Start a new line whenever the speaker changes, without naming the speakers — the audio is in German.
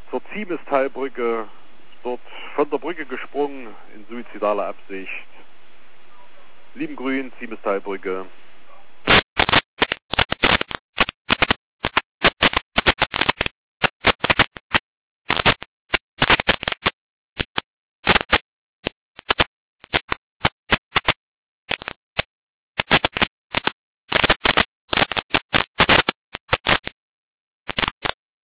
zur Ziemestalbrücke, dort von der Brücke gesprungen in suizidaler Absicht. Lieben Grün, Ziemestalbrücke.